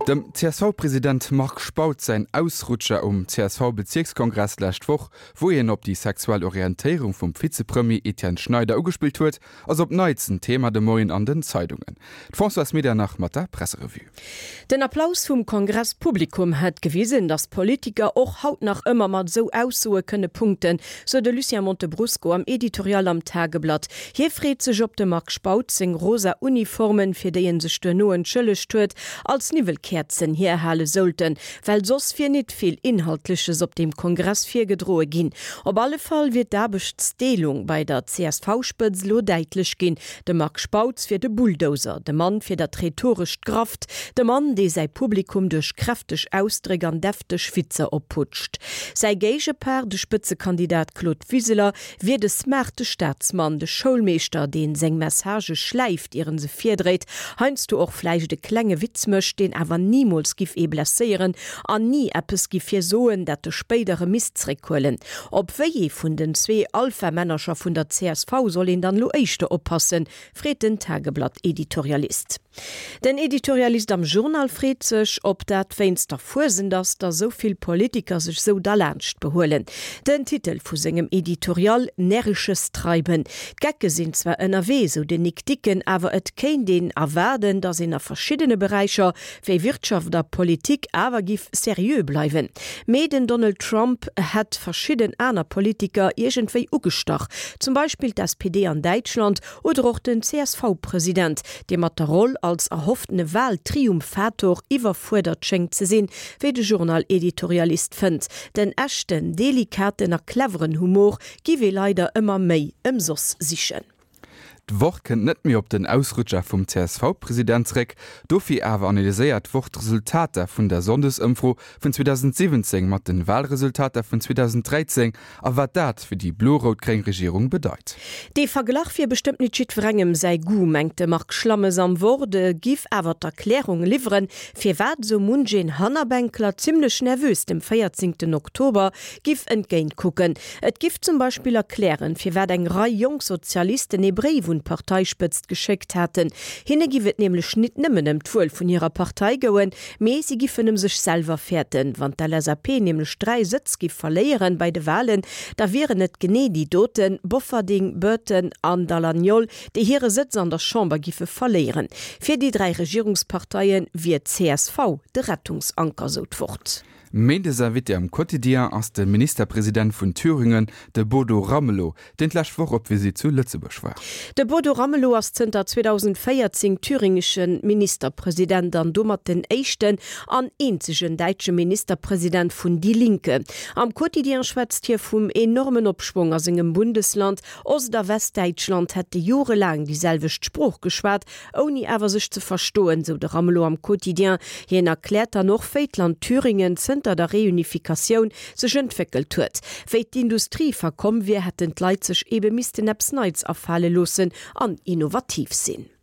Dem CSV-Präsident Mark Spaut sein Ausrutscher CSV-Bezirkskongress lächtwoch, wo op die sexuelle Orientierung vom Vizepremier Etienne Schneider ugespielt huet, als op neizen Thema de Moien an den Zeitungen. François Medianach mat der Presserevue. Den Applaus vom Kongresspublikum hat gewiesen, dass Politiker auch haut nach immer mat so aussue könne punkten, so de Lucien Montebrusco am Editorial am Tageblatt. Hier friet sich op de Mark Spaut sing rosa Uniformen, für denen sich der noen Schëlle stört, als Nivelkerzen herhalen sollten, weil sos fir net viel Inhaltliches op dem Kongress fir gedrohe gin. Op alle Fall wird Dabechtstellung bei der CSV-Spitz lo deitlich gin. De Mark Spautz fir de Bulldozer, de Mann fir der rhetorisch Kraft, de Mann, de sei Publikum durch kräftig Austrägern deftig Schwitzer opputscht. Sei Geigepaar de Spitzekandidat Claude Wieseler wird de smarte Staatsmann, de Schulmeister, den seng Message schleift, ihren se vierdreht, heinst du auch fleisch de klenge Witz möcht, den aber niemals gif blessieren, an nie Appes gif fir soen, dat de spätere Mistrekullen. Ob weje vun den zwei Alpha-Männerscher vun der CSV soll ihn dann lo eichte oppassen, friet den Tageblatt Editorialist. Den Editorialist am Journal friet sech, ob dat weinster vorsinn dass da soviel Politiker sich so da lerncht beholen. Den Titel vu segem Editorial närrisches Treiben. Gecke sind zwar NRW, so den Nick Dicken, aber et kein den erwerden, dass in verschiedene Bereicher wie Wirtschaft der Politik aber gif seriös bleiben. Meden Donald Trump hat verschieden einer Politiker irgendwie ugestach, zum Beispiel das SPD an Deutschland oder auch den CSV-Präsident, dem hat der Rolle als erhoffene Wahltriumphator überfordert schenkt zu sehen, wie der Journal-Editorialist findet. Den echten, delikaten, cleveren Humor give leider immer mehr im Sos sichern. D'Woch kennt net mir op den Ausrutscher vom CSV-Präsidentsreck, dofi awer analyséiert Resultate vun der Sondesëmfro vun 2017 mat den Wahlresultater vun 2013, a wat dat fir die Blu-Rot-Kring-Regierung bedeit. De Verglach fir bestimmt nicht schitwrengem sei gu, mengte Mark Schlammes am Worde, gif awer d'Erklärung liveren, fir wat so Munjen Hannabänkler ziemlich nervös dem 14. Oktober gif entgein kucken. Et gift zum Beispiel erklären, fir wat eng Rei Jungsozialisten Hebräi Parteispitzt geschickt hatten. Hinne giwet nämlich nicht nimmen im Tuel von ihrer Partei goen, me sie giffen sich selber fährten, wann der LSAP nämlich 3 Sitz verleieren bei de Wahlen, da wären net gene die Doten, Bofferding, Böten, an Dalagnol, die ihre Sitz an der Chambre gife verleieren. Für die 3 Regierungsparteien wird CSV de Rettungsanker so fort. Mende servit am Quotidien als der Ministerpräsident von Thüringen, de Bodo Ramelow, den Lachwoch op wie sie zu Lützeburg war. De Bodo Ramelow als 2014 thüringischen Ministerpräsident an dummer den echten an einzigen deutschen Ministerpräsident von Die Linke. Am Quotidien schwätzt hier vom enormen Abschwung aus engem Bundesland. Ost- oder Westdeutschland hätte jahrelang dieselbe Spruch geschwärzt, ohne aber sich zu verstehen, so der Ramelow am Quotidien. Hier erklärt noch Feitland Thüringen der Reunifikation sich entwickelt huet. Wéi d'Industrie verkom wie hätten Leiit sech eben mis den Apps neits afhalle losen an innovativ sinn.